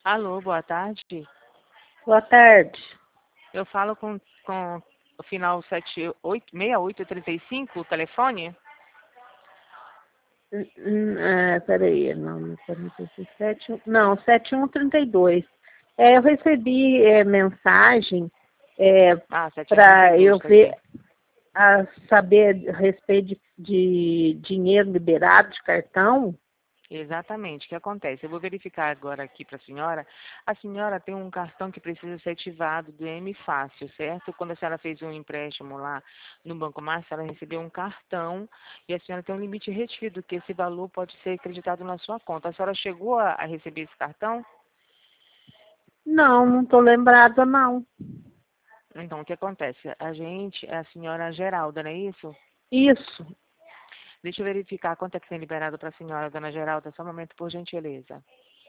Alô, boa tarde. Boa tarde. Eu falo com o final 6835, o telefone? Peraí, não, 47, não, 7132. Eu recebi mensagem Ah, para 7132, eu tá ver, aqui. saber a respeito de dinheiro liberado de cartão. Exatamente. O que acontece? Eu vou verificar agora aqui para a senhora. A senhora tem um cartão que precisa ser ativado do M Fácil, certo? Quando a senhora fez um empréstimo lá no Banco Márcio, ela recebeu um cartão e a senhora tem um limite retido, que esse valor pode ser acreditado na sua conta. A senhora chegou a receber esse cartão? Não, não estou lembrada, não. Então, o que acontece? A gente é a senhora Geralda, não é isso? Isso. Deixa eu verificar quanto é que tem liberado para a senhora, dona Geralda. Só um momento, por gentileza.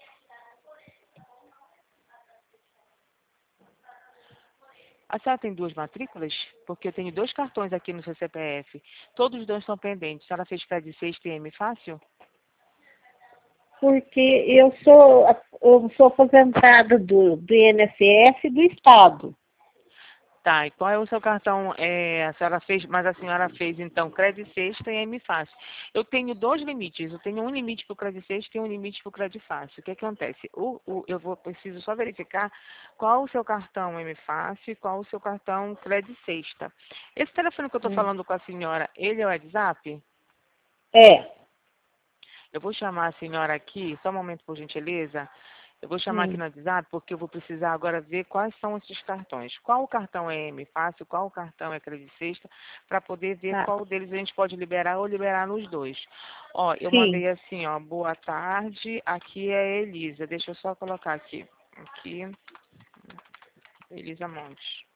A senhora tem duas matrículas? Porque eu tenho dois cartões aqui no seu CPF. Todos os dois estão pendentes. A senhora fez crédito sexta e M fácil? Porque eu sou aposentada do INSS do Estado. Tá, e qual é o seu cartão? A senhora fez, mas a senhora fez então crédito sexta e M fácil. Eu tenho dois limites. Eu tenho um limite para o crédito sexta e um limite para o crédito fácil. O que acontece? Preciso só verificar qual o seu cartão M fácil e qual o seu cartão crédito sexta. Esse telefone que eu estou falando com a senhora, ele é o WhatsApp? É. Eu vou chamar a senhora aqui, só um momento por gentileza. Eu vou chamar aqui Hum, no WhatsApp porque eu vou precisar agora ver quais são esses cartões. Qual o cartão é M Fácil, qual o cartão é Crédito Sexta, para poder ver tá. qual deles a gente pode liberar ou liberar nos dois. Ó, eu Sim. mandei assim, ó, boa tarde, aqui é a Elisa. Deixa eu só colocar aqui. Aqui, Elisa Montes.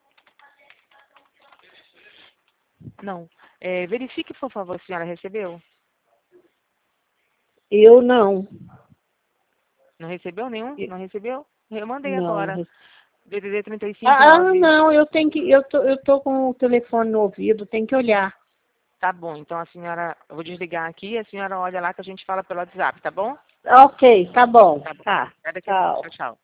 Não, verifique, por favor, a senhora recebeu? Eu não. Não recebeu nenhum? Não recebeu? Eu mandei Não. agora. DDD Não, 359. eu tô com o telefone no ouvido, tem que olhar. Tá bom, então a senhora, eu vou desligar aqui e a senhora olha lá que a gente fala pelo WhatsApp, tá bom? Ok, tá bom. Tá bom. Tá. Até daqui a pouco. Tchau. Tchau, tchau.